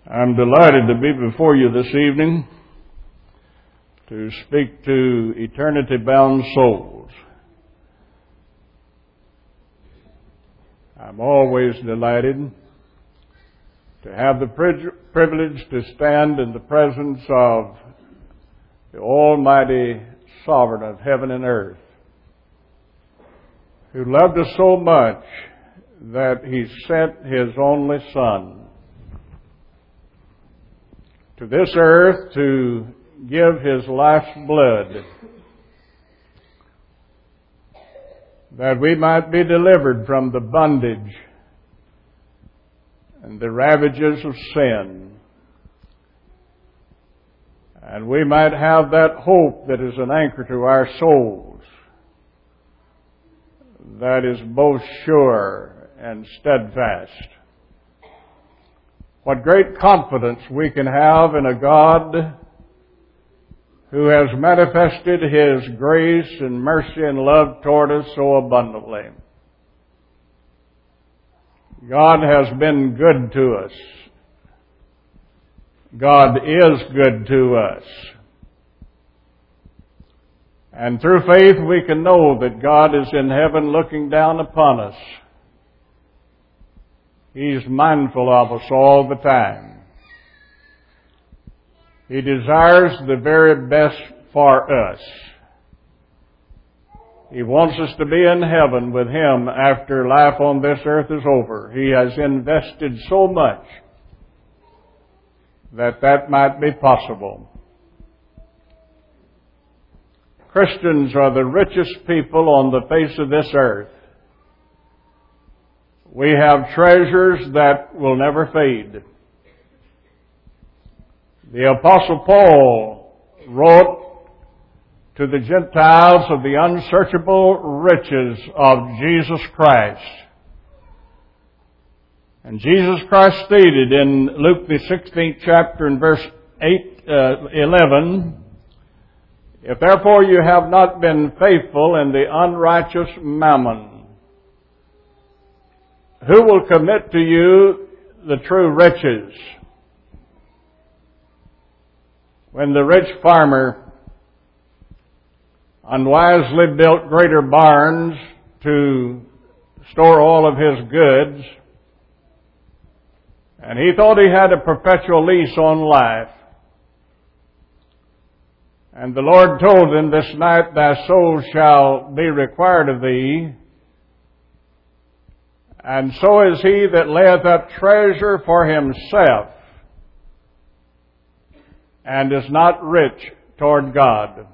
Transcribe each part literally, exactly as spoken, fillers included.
I'm delighted to be before you this evening to speak to eternity-bound souls. I'm always delighted to have the privilege to stand in the presence of the Almighty Sovereign of heaven and earth, who loved us so much that He sent His only Son to this earth to give His life's blood, that we might be delivered from the bondage and the ravages of sin, and we might have that hope that is an anchor to our souls, that is both sure and steadfast. What great confidence we can have in a God who has manifested His grace and mercy and love toward us so abundantly. God has been good to us. God is good to us. And through faith we can know that God is in heaven looking down upon us. He's mindful of us all the time. He desires the very best for us. He wants us to be in heaven with Him after life on this earth is over. He has invested so much that that might be possible. Christians are the richest people on the face of this earth. We have treasures that will never fade. The Apostle Paul wrote to the Gentiles of the unsearchable riches of Jesus Christ. And Jesus Christ stated in Luke the sixteenth chapter and verse eight, uh, eleven, "If therefore you have not been faithful in the unrighteous mammon, who will commit to you the true riches?" When the rich farmer unwisely built greater barns to store all of his goods, and he thought he had a perpetual lease on life, and the Lord told him, "This night thy soul shall be required of thee," and so is he that layeth up treasure for himself and is not rich toward God.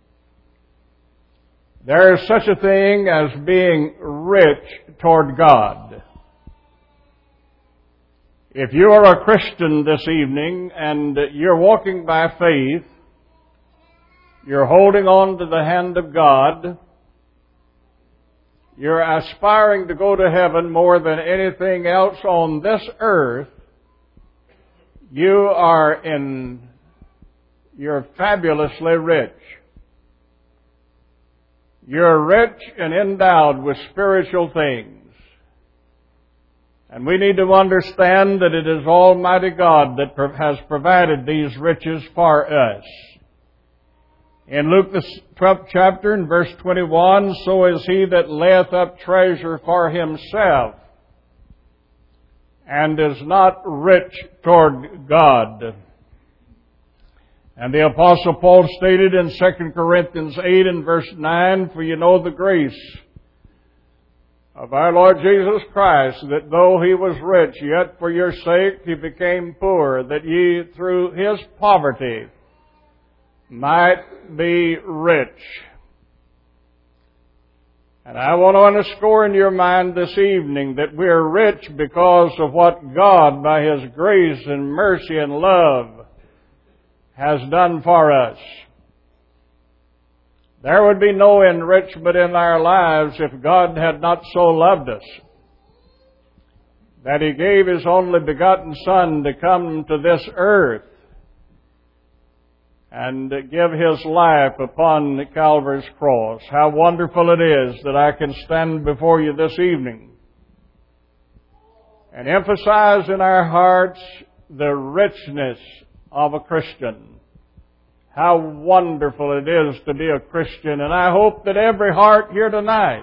There is such a thing as being rich toward God. If you are a Christian this evening and you're walking by faith, you're holding on to the hand of God, you're aspiring to go to heaven more than anything else on this earth, you are in, you're fabulously rich. You're rich and endowed with spiritual things. And we need to understand that it is Almighty God that has provided these riches for us. In Luke the twelfth chapter and verse twenty-one, "So is he that layeth up treasure for himself and is not rich toward God." And the Apostle Paul stated in Second Corinthians eight and verse nine, "For you know the grace of our Lord Jesus Christ, that though He was rich, yet for your sake He became poor, that ye through His poverty might be rich." And I want to underscore in your mind this evening that we're rich because of what God, by His grace and mercy and love, has done for us. There would be no enrichment in our lives if God had not so loved us that He gave His only begotten Son to come to this earth and give His life upon Calvary's cross. How wonderful it is that I can stand before you this evening and emphasize in our hearts the richness of a Christian. How wonderful it is to be a Christian. And I hope that every heart here tonight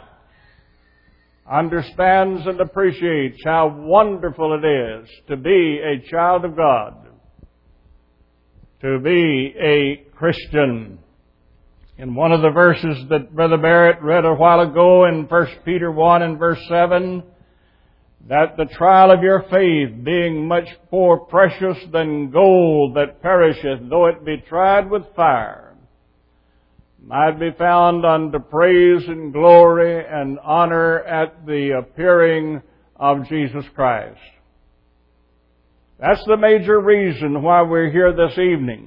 understands and appreciates how wonderful it is to be a child of God, to be a Christian. In one of the verses that Brother Barrett read a while ago in First Peter one and verse seven, that the trial of your faith, being much more precious than gold that perisheth, though it be tried with fire, might be found unto praise and glory and honor at the appearing of Jesus Christ. That's the major reason why we're here this evening.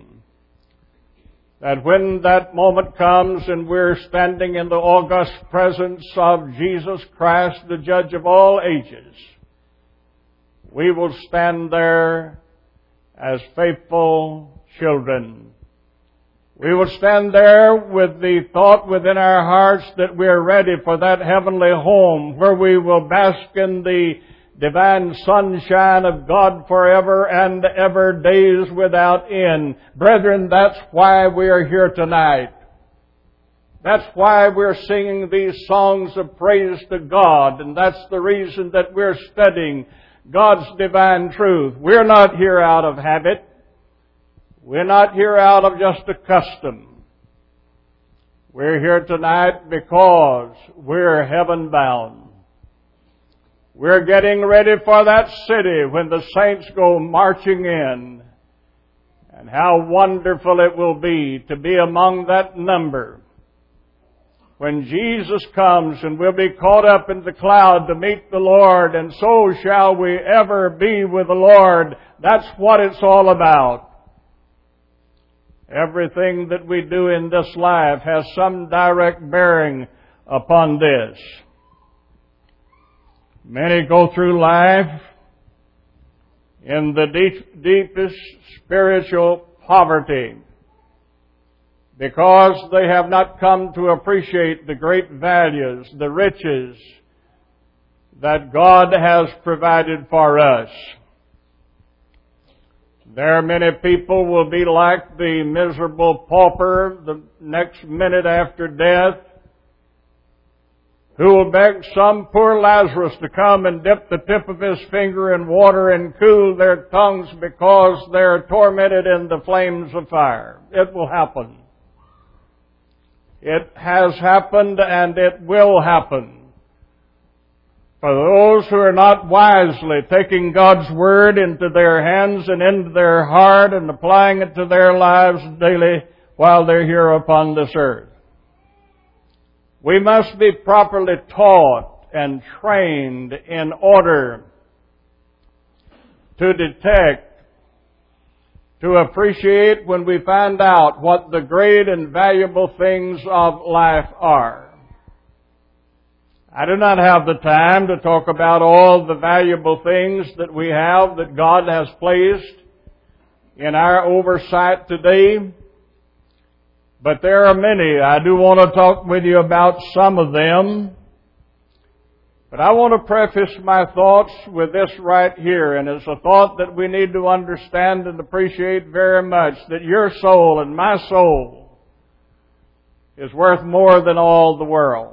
That when that moment comes and we're standing in the august presence of Jesus Christ, the Judge of all ages, we will stand there as faithful children. We will stand there with the thought within our hearts that we're ready for that heavenly home where we will bask in the divine sunshine of God forever and ever, days without end. Brethren, that's why we are here tonight. That's why we're singing these songs of praise to God, and that's the reason that we're studying God's divine truth. We're not here out of habit. We're not here out of just a custom. We're here tonight because we're heaven bound. We're getting ready for that city when the saints go marching in. And how wonderful it will be to be among that number when Jesus comes and we'll be caught up in the cloud to meet the Lord, and so shall we ever be with the Lord. That's what it's all about. Everything that we do in this life has some direct bearing upon this. Many go through life in the deep, deepest spiritual poverty because they have not come to appreciate the great values, the riches that God has provided for us. There are many people who will be like the miserable pauper the next minute after death, who will beg some poor Lazarus to come and dip the tip of his finger in water and cool their tongues because they're tormented in the flames of fire. It will happen. It has happened and it will happen. For those who are not wisely taking God's Word into their hands and into their heart and applying it to their lives daily while they're here upon this earth. We must be properly taught and trained in order to detect, to appreciate when we find out what the great and valuable things of life are. I do not have the time to talk about all the valuable things that we have that God has placed in our oversight today. But there are many. I do want to talk with you about some of them. But I want to preface my thoughts with this right here. And it's a thought that we need to understand and appreciate very much. That your soul and my soul is worth more than all the world.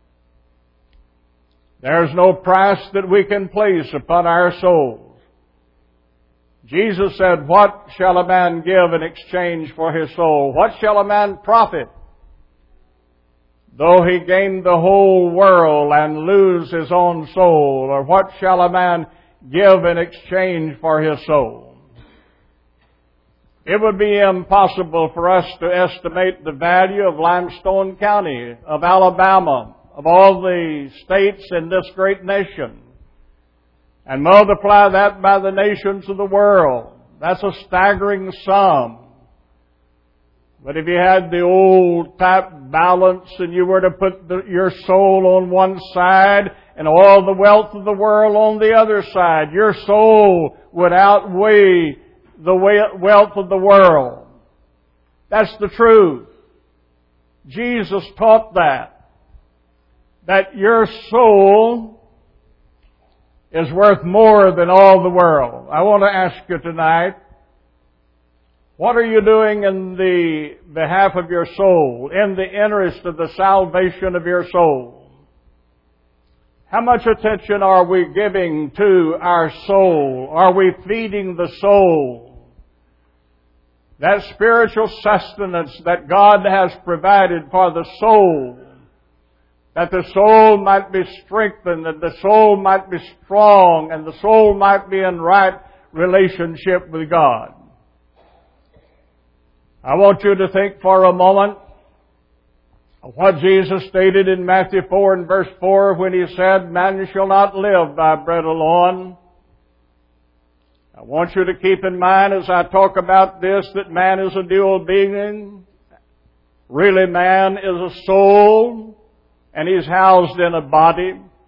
There's no price that we can place upon our souls. Jesus said, "What shall a man give in exchange for his soul? What shall a man profit, though he gain the whole world and lose his own soul? Or what shall a man give in exchange for his soul?" It would be impossible for us to estimate the value of Limestone County, of Alabama, of all the states in this great nation, and multiply that by the nations of the world. That's a staggering sum. But if you had the old type balance and you were to put the, your soul on one side and all the wealth of the world on the other side, your soul would outweigh the wealth of the world. That's the truth. Jesus taught that. That your soul is worth more than all the world. I want to ask you tonight, what are you doing in the behalf of your soul, in the interest of the salvation of your soul? How much attention are we giving to our soul? Are we feeding the soul? That spiritual sustenance that God has provided for the soul, that the soul might be strengthened, that the soul might be strong, and the soul might be in right relationship with God. I want you to think for a moment of what Jesus stated in Matthew four and verse four when He said, "Man shall not live by bread alone." I want you to keep in mind as I talk about this that man is a dual being. Really, man is a soul, and he's housed in a body.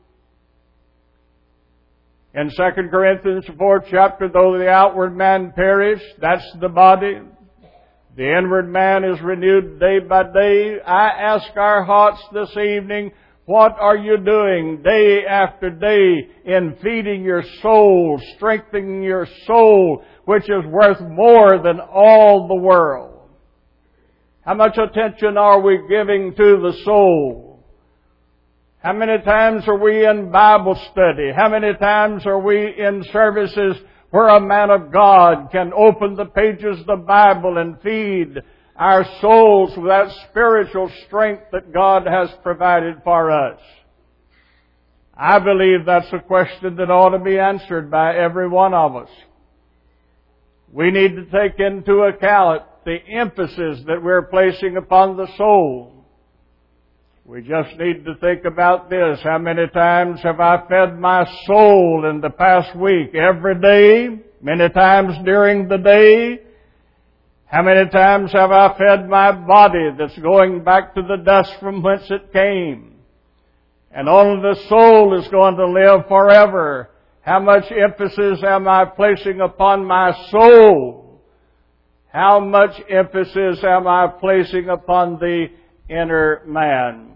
In Second Corinthians fourth chapter, though the outward man perish, that's the body, the inward man is renewed day by day. I ask our hearts this evening, what are you doing day after day in feeding your soul, strengthening your soul, which is worth more than all the world? How much attention are we giving to the soul? How many times are we in Bible study? How many times are we in services where a man of God can open the pages of the Bible and feed our souls with that spiritual strength that God has provided for us? I believe that's a question that ought to be answered by every one of us. We need to take into account the emphasis that we're placing upon the soul. We just need to think about this. How many times have I fed my soul in the past week? Every day? Many times during the day? How many times have I fed my body that's going back to the dust from whence it came? And only the soul is going to live forever. How much emphasis am I placing upon my soul? How much emphasis am I placing upon the inner man?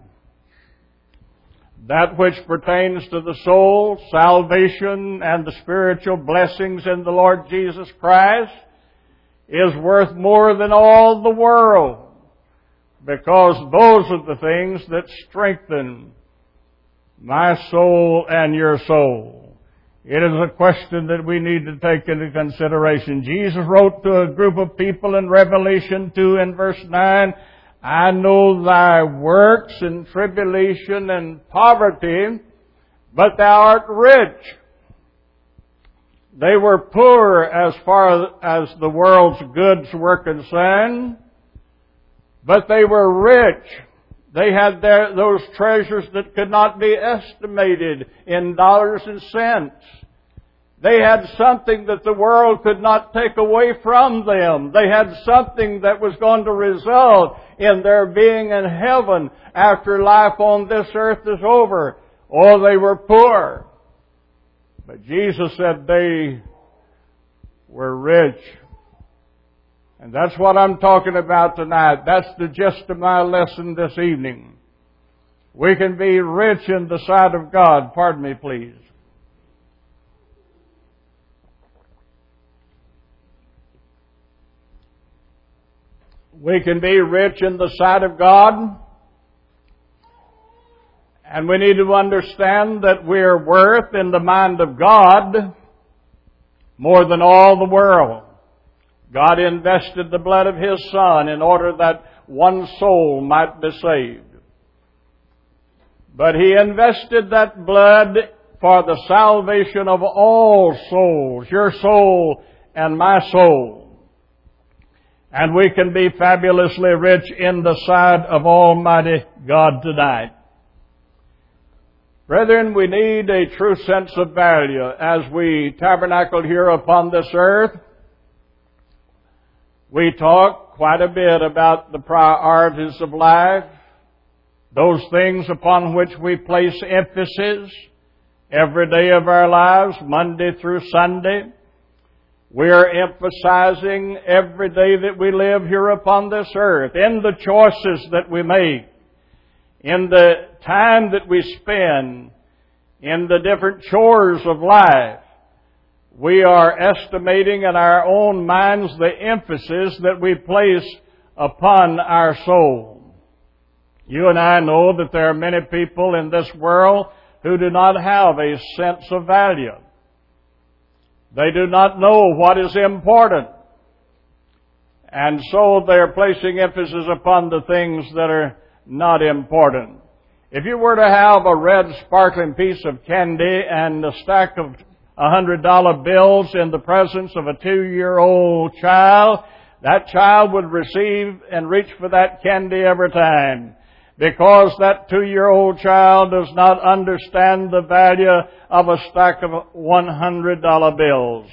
That which pertains to the soul, salvation, and the spiritual blessings in the Lord Jesus Christ is worth more than all the world, because those are the things that strengthen my soul and your soul. It is a question that we need to take into consideration. Jesus wrote to a group of people in Revelation two and verse nine, "I know thy works and tribulation and poverty, but thou art rich." They were poor as far as the world's goods were concerned, but they were rich. They had their, those treasures that could not be estimated in dollars and cents. They had something that the world could not take away from them. They had something that was going to result in their being in heaven after life on this earth is over. Oh, they were poor. But Jesus said they were rich. And that's what I'm talking about tonight. That's the gist of my lesson this evening. We can be rich in the sight of God. Pardon me, please. We can be rich in the sight of God. And we need to understand that we're worth in the mind of God more than all the world. God invested the blood of His Son in order that one soul might be saved. But He invested that blood for the salvation of all souls, your soul and my soul. And we can be fabulously rich in the sight of Almighty God tonight. Brethren, we need a true sense of value as we tabernacle here upon this earth. We talk quite a bit about the priorities of life, those things upon which we place emphasis every day of our lives, Monday through Sunday. We are emphasizing every day that we live here upon this earth, in the choices that we make, in the time that we spend in the different chores of life, we are estimating in our own minds the emphasis that we place upon our soul. You and I know that there are many people in this world who do not have a sense of value. They do not know what is important. And so they're placing emphasis upon the things that are not important. If you were to have a red sparkling piece of candy and a stack of one hundred dollar bills in the presence of a two-year-old child, that child would receive and reach for that candy every time, because that two-year-old child does not understand the value of a stack of one hundred dollar bills.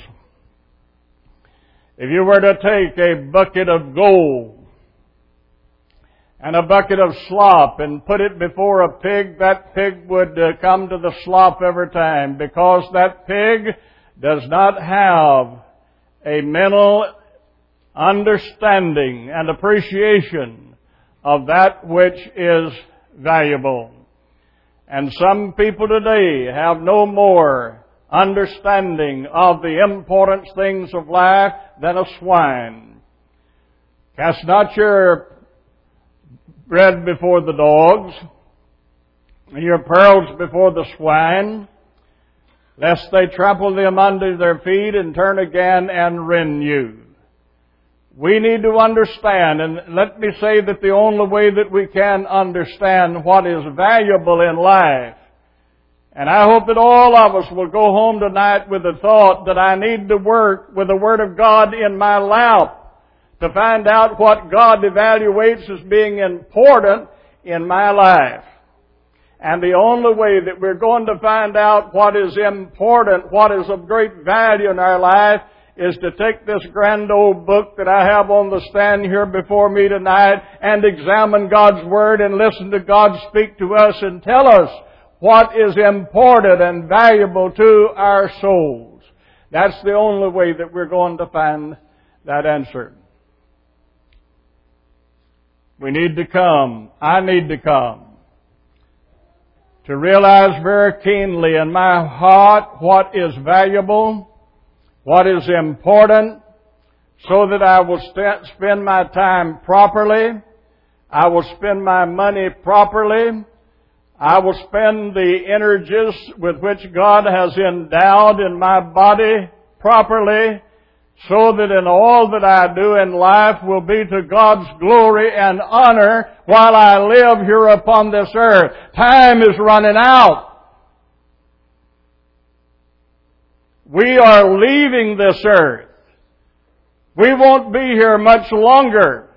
If you were to take a bucket of gold and a bucket of slop and put it before a pig, that pig would uh, come to the slop every time, because that pig does not have a mental understanding and appreciation of that which is valuable. And some people today have no more understanding of the important things of life than a swine. Cast not your bread before the dogs, and your pearls before the swine, lest they trample them under their feet and turn again and rend you. We need to understand, and let me say that the only way that we can understand what is valuable in life, and I hope that all of us will go home tonight with the thought that I need to work with the Word of God in my lap to find out what God evaluates as being important in my life. And the only way that we're going to find out what is important, what is of great value in our life, is to take this grand old book that I have on the stand here before me tonight and examine God's Word and listen to God speak to us and tell us what is important and valuable to our souls. That's the only way that we're going to find that answer. We need to come. I need to come to realize very keenly in my heart what is valuable, what is important, so that I will st- spend my time properly, I will spend my money properly, I will spend the energies with which God has endowed in my body properly, so that in all that I do in life will be to God's glory and honor while I live here upon this earth. Time is running out. We are leaving this earth. We won't be here much longer.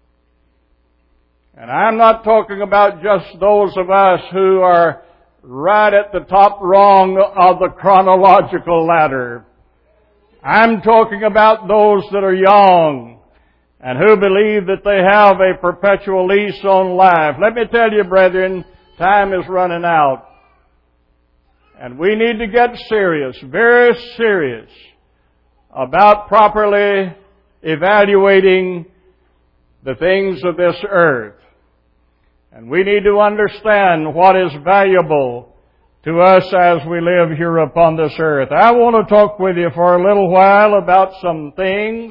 And I'm not talking about just those of us who are right at the top rung of the chronological ladder. I'm talking about those that are young and who believe that they have a perpetual lease on life. Let me tell you, brethren, time is running out. And we need to get serious, very serious, about properly evaluating the things of this earth. And we need to understand what is valuable to us as we live here upon this earth. I want to talk with you for a little while about some things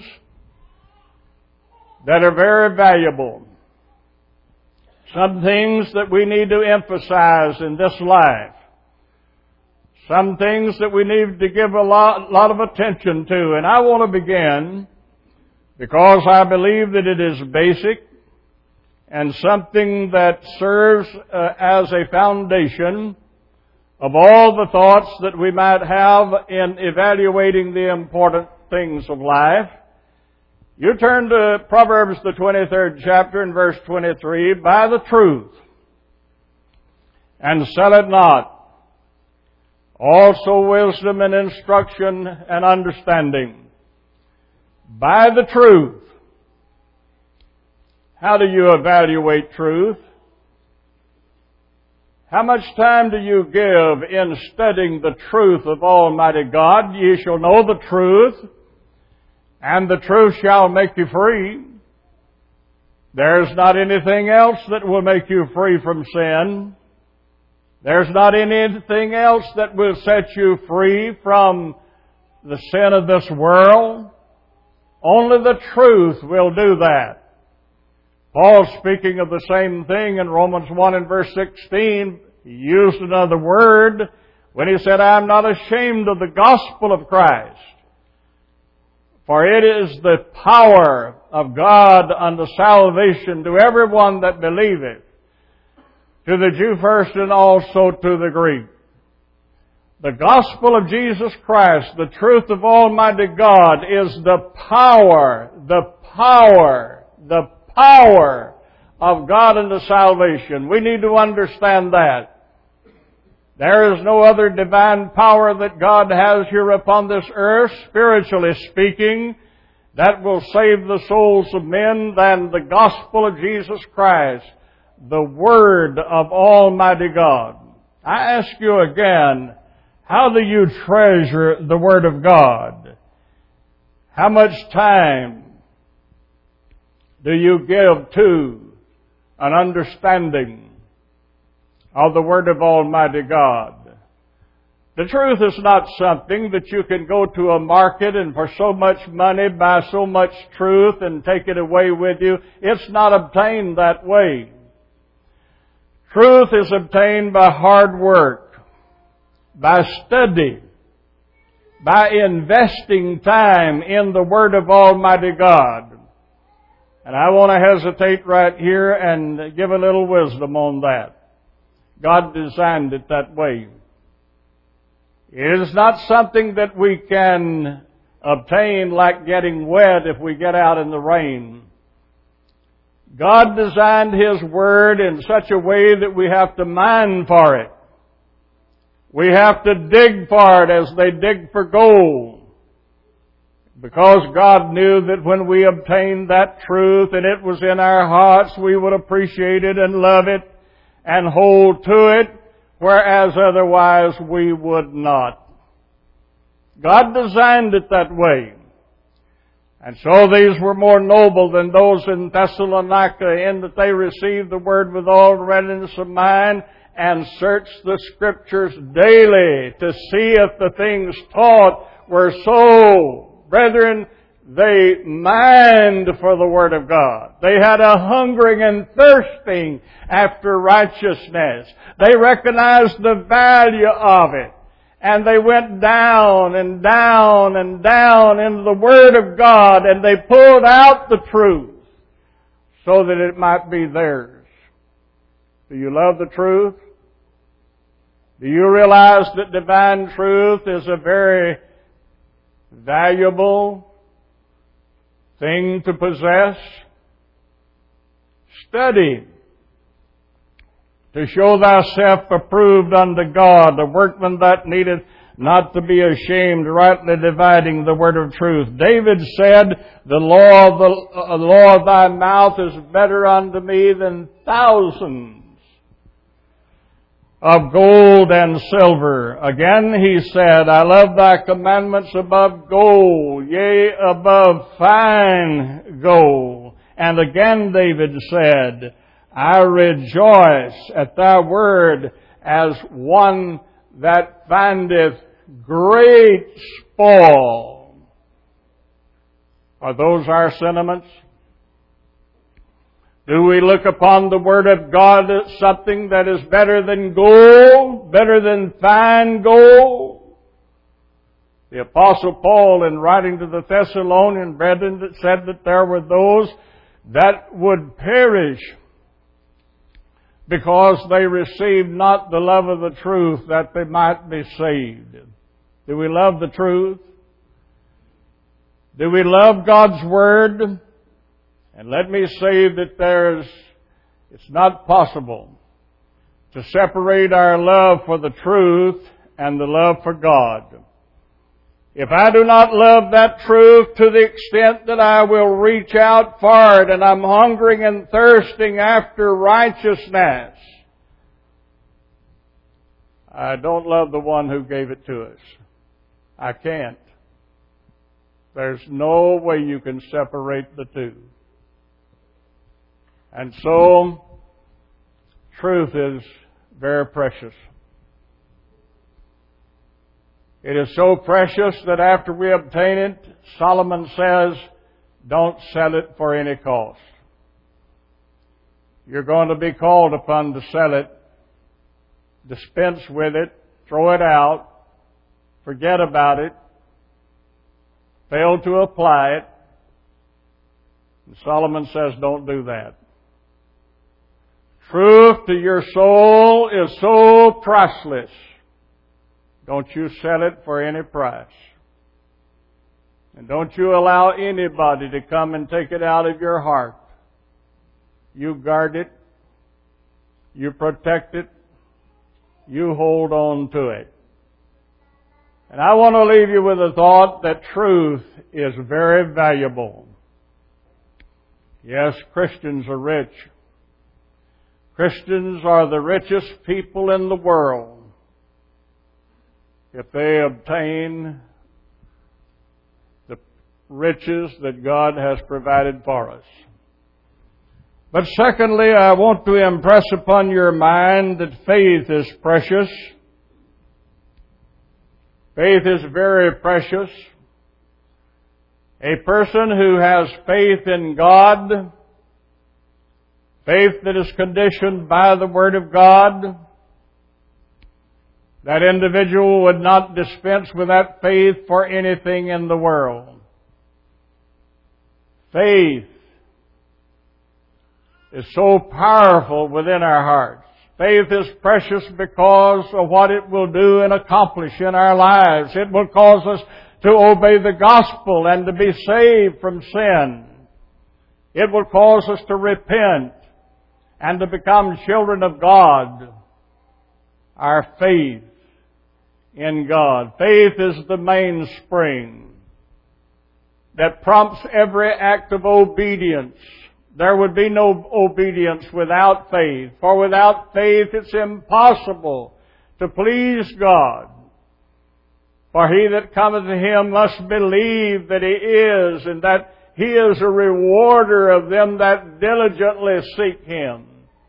that are very valuable. Some things that we need to emphasize in this life. Some things that we need to give a lot, lot of attention to. And I want to begin because I believe that it is basic and something that serves uh, as a foundation of all the thoughts that we might have in evaluating the important things of life. You turn to Proverbs, the twenty-third chapter, and verse twenty-three. Buy the truth, and sell it not. Also wisdom and instruction and understanding. Buy the truth. How do you evaluate truth? How much time do you give in studying the truth of Almighty God? Ye shall know the truth, and the truth shall make you free. There's not anything else that will make you free from sin. There's not anything else that will set you free from the sin of this world. Only the truth will do that. Paul, speaking of the same thing in Romans one and verse sixteen, he used another word when he said, I am not ashamed of the gospel of Christ, for it is the power of God unto salvation to everyone that believeth, to the Jew first and also to the Greek. The gospel of Jesus Christ, the truth of Almighty God, is the power, the power, the power of God unto salvation. We need to understand that. There is no other divine power that God has here upon this earth, spiritually speaking, that will save the souls of men than the gospel of Jesus Christ, the Word of Almighty God. I ask you again, how do you treasure the Word of God? How much time do you give to an understanding of the Word of Almighty God? The truth is not something that you can go to a market and for so much money buy so much truth and take it away with you. It's not obtained that way. Truth is obtained by hard work, by study, by investing time in the Word of Almighty God. And I want to hesitate right here and give a little wisdom on that. God designed it that way. It is not something that we can obtain like getting wet if we get out in the rain. God designed His Word in such a way that we have to mine for it. We have to dig for it as they dig for gold. Because God knew that when we obtained that truth and it was in our hearts, we would appreciate it and love it and hold to it, whereas otherwise we would not. God designed it that way. And so these were more noble than those in Thessalonica in that they received the Word with all readiness of mind and searched the Scriptures daily to see if the things taught were so. Brethren, they mined for the Word of God. They had a hungering and thirsting after righteousness. They recognized the value of it. And they went down and down and down into the Word of God, and they pulled out the truth so that it might be theirs. Do you love the truth? Do you realize that divine truth is a very valuable thing to possess? Study to show thyself approved unto God, a workman that needeth not to be ashamed, rightly dividing the word of truth. David said, the law of, the, uh, the law of thy mouth is better unto me than thousands of gold and silver. Again he said, I love thy commandments above gold, yea, above fine gold. And again David said, I rejoice at thy word as one that findeth great spoil. Are those our sentiments? Do we look upon the Word of God as something that is better than gold, better than fine gold? The Apostle Paul, in writing to the Thessalonian brethren, said that there were those that would perish because they received not the love of the truth that they might be saved. Do we love the truth? Do we love God's Word? And let me say that there's, it's not possible to separate our love for the truth and the love for God. If I do not love that truth to the extent that I will reach out for it and I'm hungering and thirsting after righteousness, I don't love the one who gave it to us. I can't. There's no way you can separate the two. And so, truth is very precious. It is so precious that after we obtain it, Solomon says, don't sell it for any cost. You're going to be called upon to sell it, dispense with it, throw it out, forget about it, fail to apply it. And Solomon says, don't do that. Truth to your soul is so priceless. Don't you sell it for any price. And don't you allow anybody to come and take it out of your heart. You guard it. You protect it. You hold on to it. And I want to leave you with a thought that truth is very valuable. Yes, Christians are rich. Christians are the richest people in the world if they obtain the riches that God has provided for us. But secondly, I want to impress upon your mind that faith is precious. Faith is very precious. A person who has faith in God, faith that is conditioned by the Word of God, that individual would not dispense with that faith for anything in the world. Faith is so powerful within our hearts. Faith is precious because of what it will do and accomplish in our lives. It will cause us to obey the gospel and to be saved from sin. It will cause us to repent and to become children of God. Our faith in God. Faith is the mainspring that prompts every act of obedience. There would be no obedience without faith, for without faith it's impossible to please God. For he that cometh to Him must believe that He is, and that He is a rewarder of them that diligently seek Him.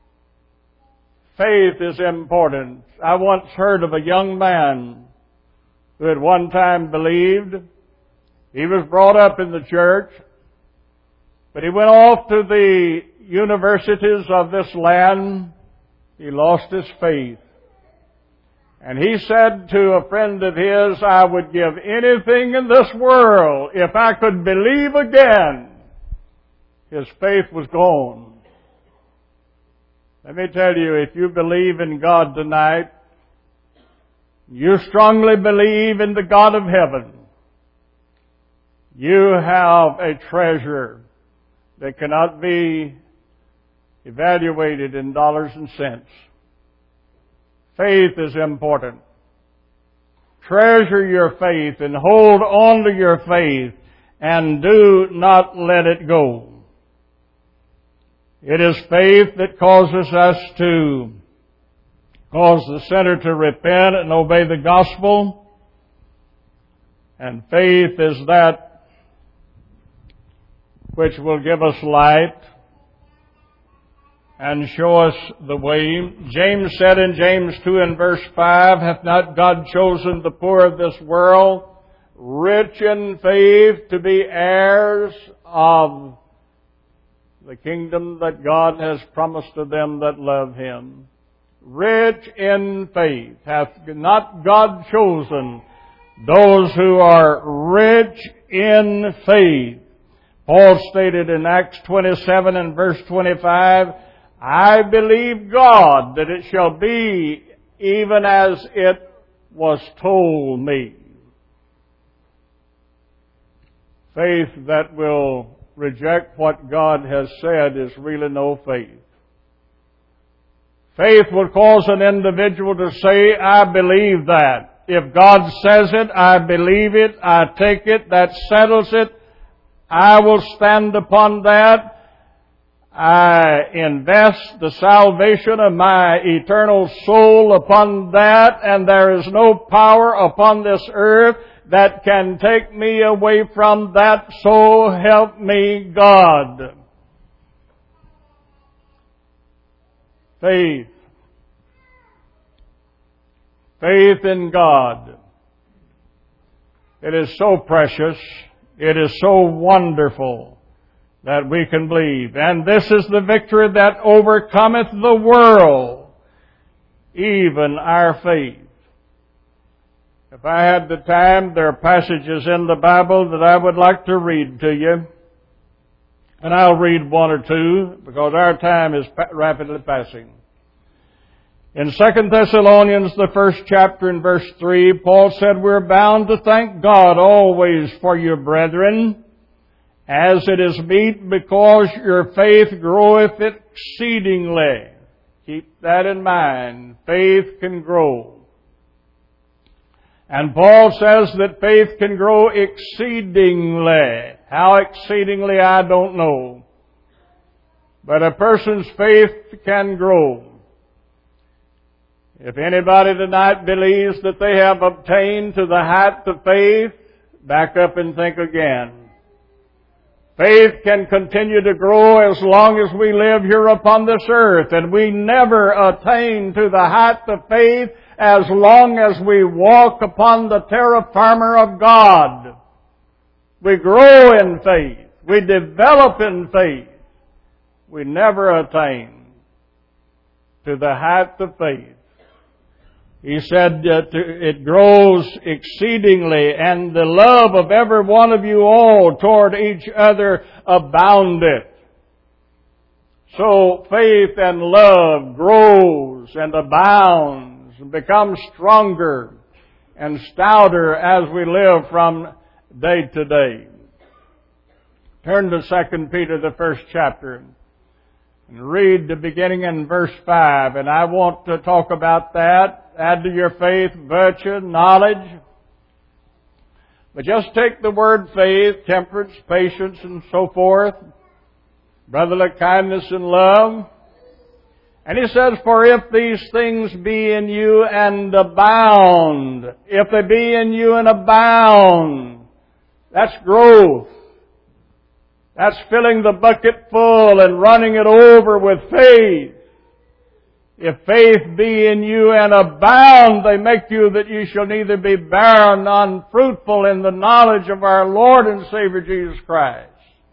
Faith is important. I once heard of a young man who at one time believed. He was brought up in the church, but he went off to the universities of this land. He lost his faith. And he said to a friend of his, I would give anything in this world if I could believe again. His faith was gone. Let me tell you, if you believe in God tonight, you strongly believe in the God of heaven, you have a treasure that cannot be evaluated in dollars and cents. Faith is important. Treasure your faith and hold on to your faith and do not let it go. It is faith that causes us to cause the sinner to repent and obey the gospel. And faith is that which will give us light and show us the way. James said in James two and verse five, hath not God chosen the poor of this world, rich in faith, to be heirs of the kingdom that God has promised to them that love Him? Rich in faith. Hath not God chosen those who are rich in faith? Paul stated in Acts twenty-seven and verse twenty-five, I believe God that it shall be even as it was told me. Faith that will reject what God has said is really no faith. Faith will cause an individual to say, I believe that. If God says it, I believe it, I take it, that settles it. I will stand upon that. I invest the salvation of my eternal soul upon that, and there is no power upon this earth that can take me away from that, so help me God. Faith. Faith in God. It is so precious. It is so wonderful that we can believe. And this is the victory that overcometh the world, even our faith. If I had the time, there are passages in the Bible that I would like to read to you. And I'll read one or two because our time is rapidly passing. In Second Thessalonians, the first chapter and verse three, Paul said, "We're bound to thank God always for you, brethren, as it is meet, because your faith groweth exceedingly." Keep that in mind. Faith can grow. And Paul says that faith can grow exceedingly. How exceedingly, I don't know. But a person's faith can grow. If anybody tonight believes that they have obtained to the height of faith, back up and think again. Faith can continue to grow as long as we live here upon this earth, and we never attain to the height of faith as long as we walk upon the terra firma of God. We grow in faith. We develop in faith. We never attain to the height of faith. He said that it grows exceedingly, and the love of every one of you all toward each other aboundeth. So faith and love grows and abounds and becomes stronger and stouter as we live from day to day. Turn to Second Peter, the first chapter, and read the beginning in verse five. And I want to talk about that. Add to your faith virtue, knowledge. But just take the word faith, temperance, patience, and so forth, brotherly kindness and love. And he says, "For if these things be in you and abound," if they be in you and abound, that's growth. That's filling the bucket full and running it over with faith. If faith be in you and abound, they make you that you shall neither be barren nor unfruitful in the knowledge of our Lord and Savior Jesus Christ.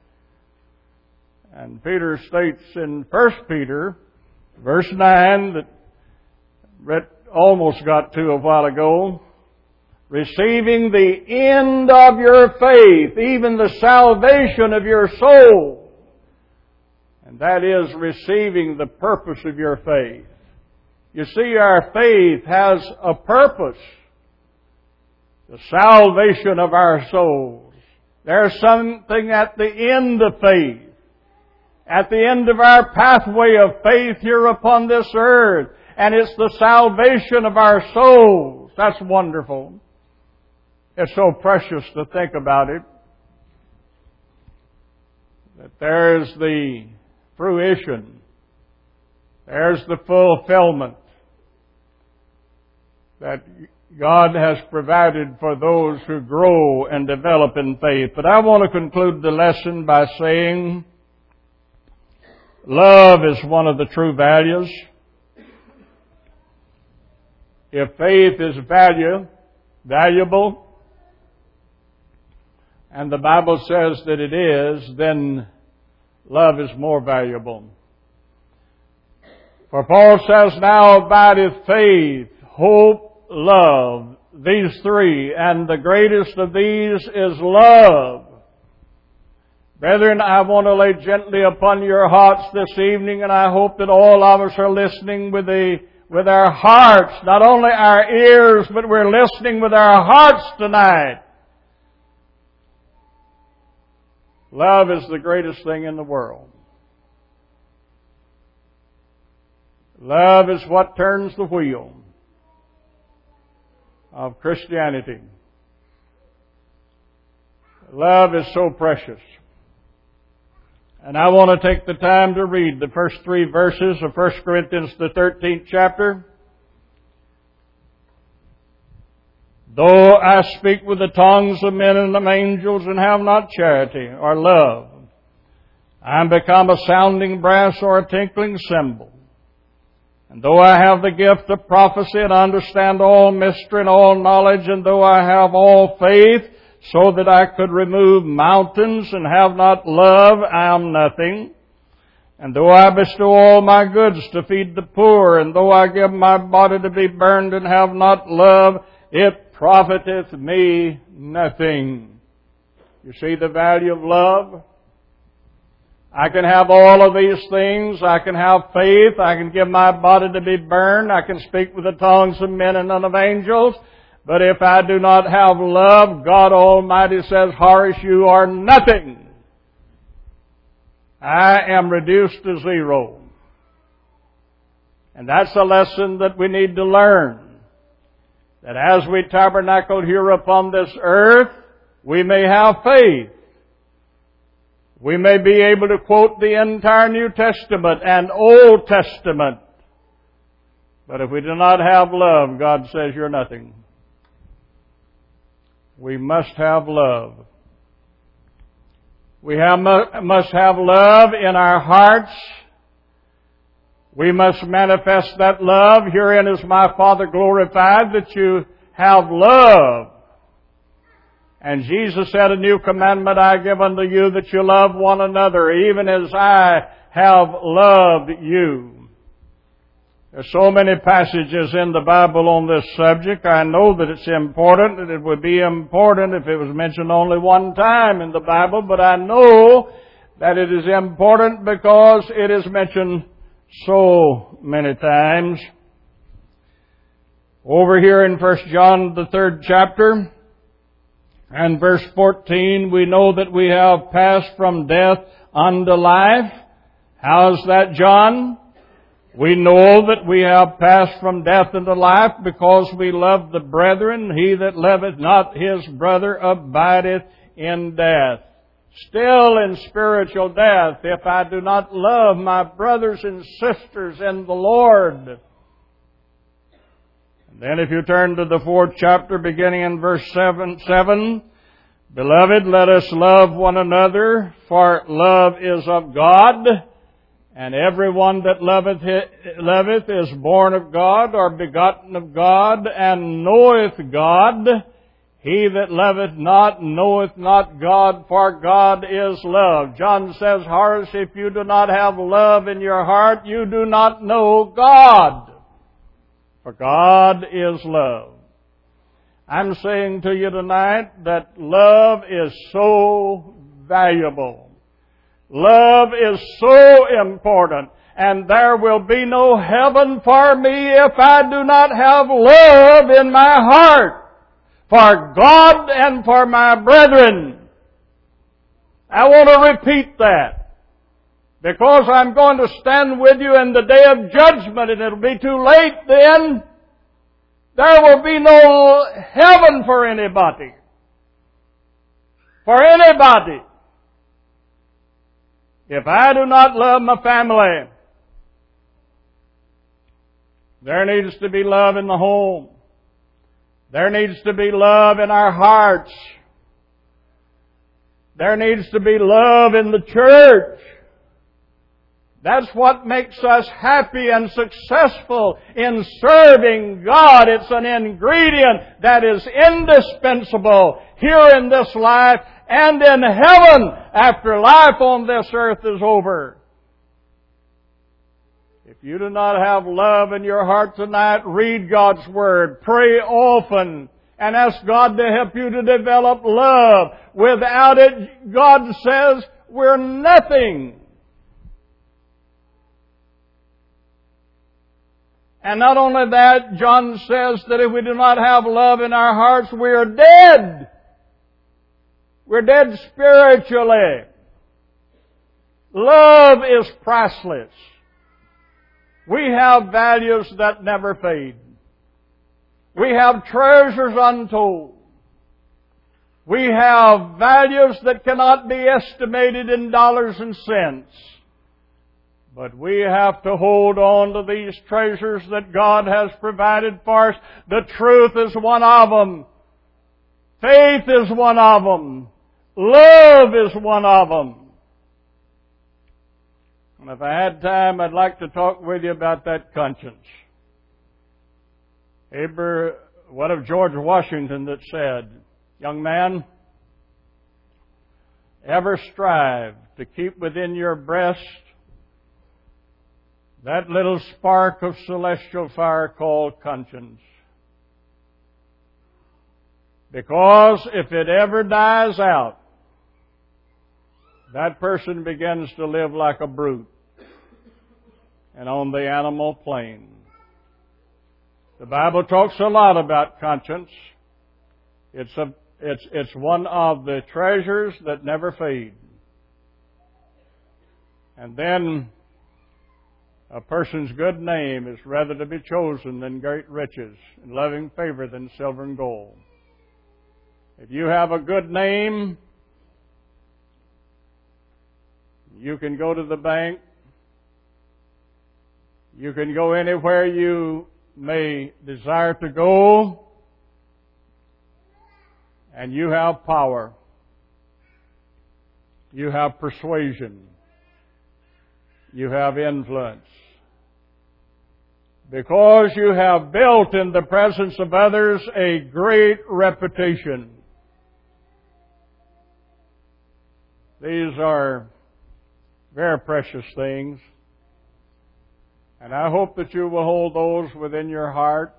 And Peter states in First Peter, verse nine, that Brett almost got to a while ago, "Receiving the end of your faith, even the salvation of your soul." And that is receiving the purpose of your faith. You see, our faith has a purpose. The salvation of our souls. There's something at the end of faith. At the end of our pathway of faith here upon this earth. And it's the salvation of our souls. That's wonderful. It's so precious to think about it. That there's the fruition. There's the fulfillment that God has provided for those who grow and develop in faith. But I want to conclude the lesson by saying love is one of the true values. If faith is value, valuable, and the Bible says that it is, then love is more valuable. For Paul says, "Now abideth faith, hope, love, these three, and the greatest of these is love." Brethren, I want to lay gently upon your hearts this evening, and I hope that all of us are listening with the with our hearts, not only our ears, but we're listening with our hearts tonight. Love is the greatest thing in the world. Love is what turns the wheel of Christianity. Love is so precious. And I want to take the time to read the first three verses of First Corinthians, the thirteenth chapter. "Though I speak with the tongues of men and of angels and have not charity or love, I am become a sounding brass or a tinkling cymbal. And though I have the gift of prophecy and understand all mystery and all knowledge, and though I have all faith so that I could remove mountains, and have not love, I am nothing. And though I bestow all my goods to feed the poor, and though I give my body to be burned and have not love, it profiteth me nothing. You see the value of love? I can have all of these things. I can have faith. I can give my body to be burned. I can speak with the tongues of men and none of angels. But if I do not have love, God Almighty says, Horace, you are nothing. I am reduced to zero. And that's a lesson that we need to learn. That as we tabernacle here upon this earth, we may have faith. We may be able to quote the entire New Testament and Old Testament. But if we do not have love, God says you're nothing. We must have love. We have, must have love in our hearts. We must manifest that love. Herein is my Father glorified, that you have love. And Jesus said, a new commandment I give unto you, that you love one another, even as I have loved you. There's so many passages in the Bible on this subject. I know that it's important, and it would be important if it was mentioned only one time in the Bible, but I know that it is important because it is mentioned so many times. Over here in First John, the third chapter, and verse fourteen, we know that we have passed from death unto life. How's that, John? We know that we have passed from death unto life because we love the brethren. He that loveth not his brother abideth in death. Still in spiritual death, if I do not love my brothers and sisters in the Lord. And then if you turn to the fourth chapter, beginning in verse seven, seven, Beloved, let us love one another, for love is of God. And everyone that loveth, loveth is born of God, or begotten of God, and knoweth God. He that loveth not knoweth not God, for God is love. John says, Horace, if you do not have love in your heart, you do not know God. For God is love. I'm saying to you tonight that love is so valuable. Love is so important, and there will be no heaven for me if I do not have love in my heart for God and for my brethren. I want to repeat that because I'm going to stand with you in the day of judgment, and it'll be too late then. There will be no heaven for anybody. For anybody. If I do not love my family, there needs to be love in the home. There needs to be love in our hearts. There needs to be love in the church. That's what makes us happy and successful in serving God. It's an ingredient that is indispensable here in this life and in heaven after life on this earth is over. If you do not have love in your heart tonight, read God's Word. Pray often and ask God to help you to develop love. Without it, God says, we're nothing. And not only that, John says that if we do not have love in our hearts, we are dead. We're dead spiritually. Love is priceless. We have values that never fade. We have treasures untold. We have values that cannot be estimated in dollars and cents. But we have to hold on to these treasures that God has provided for us. The truth is one of them. Faith is one of them. Love is one of them. And if I had time, I'd like to talk with you about that conscience. Abraham, what of George Washington that said, young man, ever strive to keep within your breast that little spark of celestial fire called conscience. Because if it ever dies out, that person begins to live like a brute and on the animal plane. The Bible talks a lot about conscience. It's a, it's, it's one of the treasures that never fade. And then a person's good name is rather to be chosen than great riches, and loving favor than silver and gold. If you have a good name, you can go to the bank. You can go anywhere you may desire to go, and you have power. You have persuasion. You have influence. Because you have built in the presence of others a great reputation. These are very precious things. And I hope that you will hold those within your heart.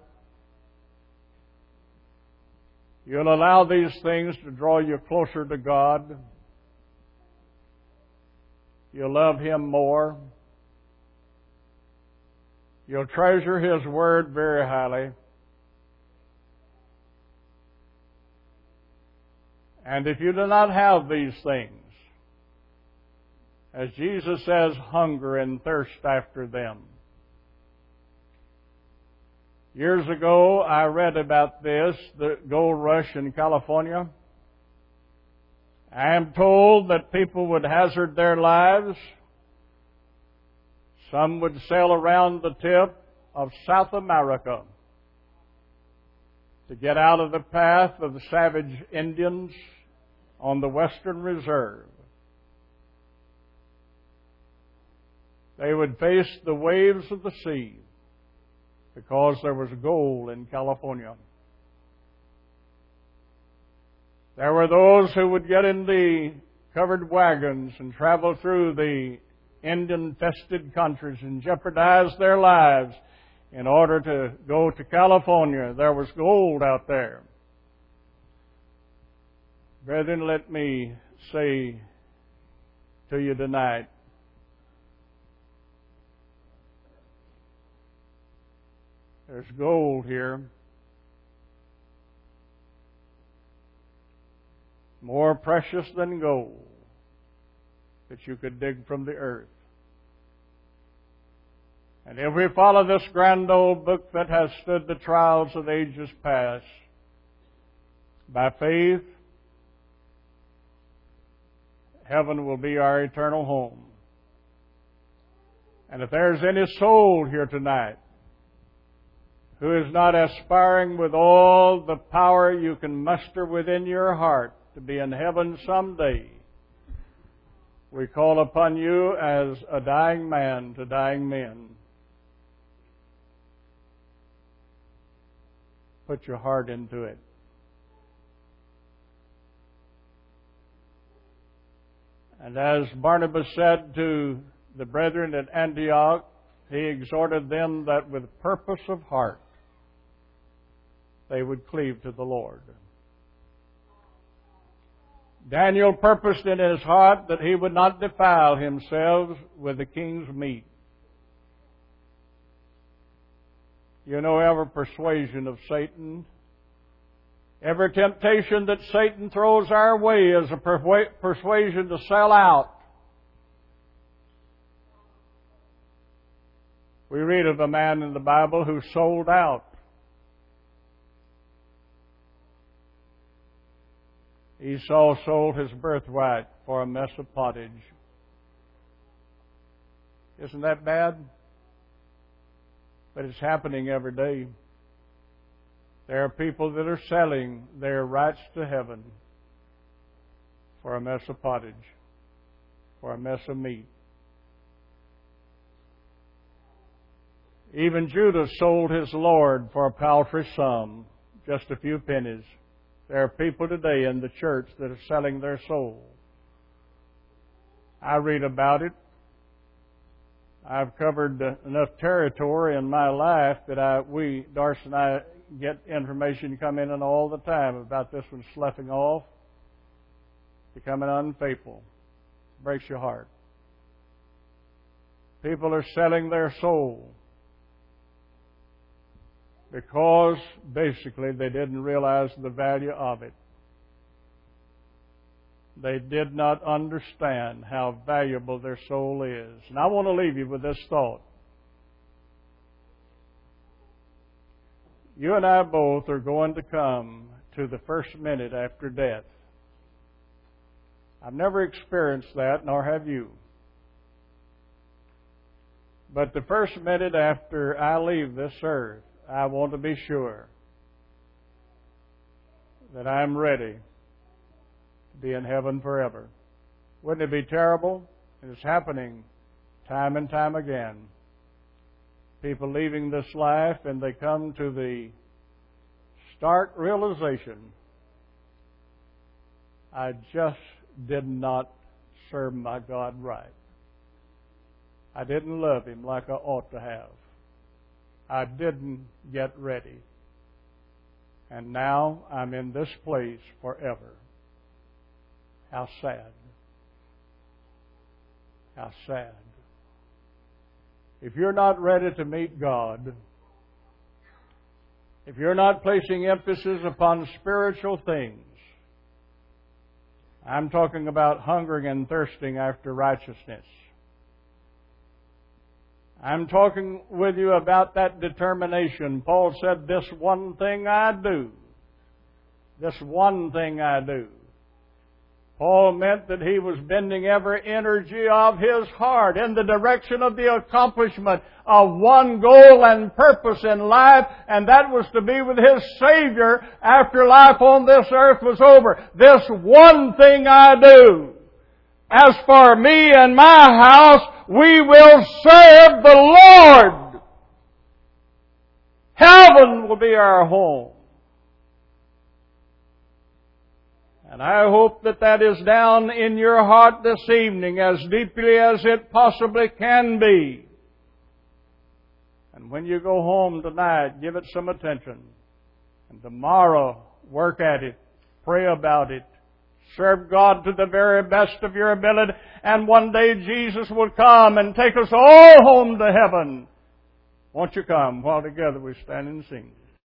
You'll allow these things to draw you closer to God. You'll love Him more. You'll treasure His Word very highly. And if you do not have these things, as Jesus says, hunger and thirst after them. Years ago, I read about this, the gold rush in California. I am told that people would hazard their lives. Some would sail around the tip of South America to get out of the path of the savage Indians on the Western Reserve. They would face the waves of the sea because there was gold in California. There were those who would get in the covered wagons and travel through the Indian-infested countries and jeopardize their lives in order to go to California. There was gold out there. Brethren, let me say to you tonight, there's gold here. More precious than gold that you could dig from the earth. And if we follow this grand old book that has stood the trials of ages past, by faith, heaven will be our eternal home. And if there's any soul here tonight who is not aspiring with all the power you can muster within your heart to be in heaven someday, we call upon you as a dying man to dying men. Put your heart into it. And as Barnabas said to the brethren at Antioch, he exhorted them that with purpose of heart they would cleave to the Lord. Daniel purposed in his heart that he would not defile himself with the king's meat. You know, every persuasion of Satan, every temptation that Satan throws our way is a persu- persuasion to sell out. We read of a man in the Bible who sold out. Esau sold his birthright for a mess of pottage. Isn't that bad? But it's happening every day. There are people that are selling their rights to heaven for a mess of pottage, for a mess of meat. Even Judas sold his Lord for a paltry sum, just a few pennies. There are people today in the church that are selling their soul I read about it. I've covered enough territory in my life that I, we, Darcy and I, get information coming in all the time about this one sloughing off, becoming unfaithful. Breaks your heart. People are selling their soul because basically they didn't realize the value of it. They did not understand how valuable their soul is. And I want to leave you with this thought. You and I both are going to come to the first minute after death. I've never experienced that, nor have you. But the first minute after I leave this earth, I want to be sure that I'm ready to be in heaven forever. Wouldn't it be terrible? It's happening time and time again. People leaving this life and they come to the stark realization, I just did not serve my God right. I didn't love Him like I ought to have. I didn't get ready. And now I'm in this place forever. How sad. How sad. If you're not ready to meet God, if you're not placing emphasis upon spiritual things, I'm talking about hungering and thirsting after righteousness. I'm talking with you about that determination. Paul said, this one thing I do. This one thing I do. Paul meant that he was bending every energy of his heart in the direction of the accomplishment of one goal and purpose in life, and that was to be with his Savior after life on this earth was over. This one thing I do. As for me and my house, we will serve the Lord. Heaven will be our home. And I hope that that is down in your heart this evening as deeply as it possibly can be. And when you go home tonight, give it some attention. And tomorrow, work at it. Pray about it. Serve God to the very best of your ability. And one day Jesus will come and take us all home to heaven. Won't you come while together we stand and sing?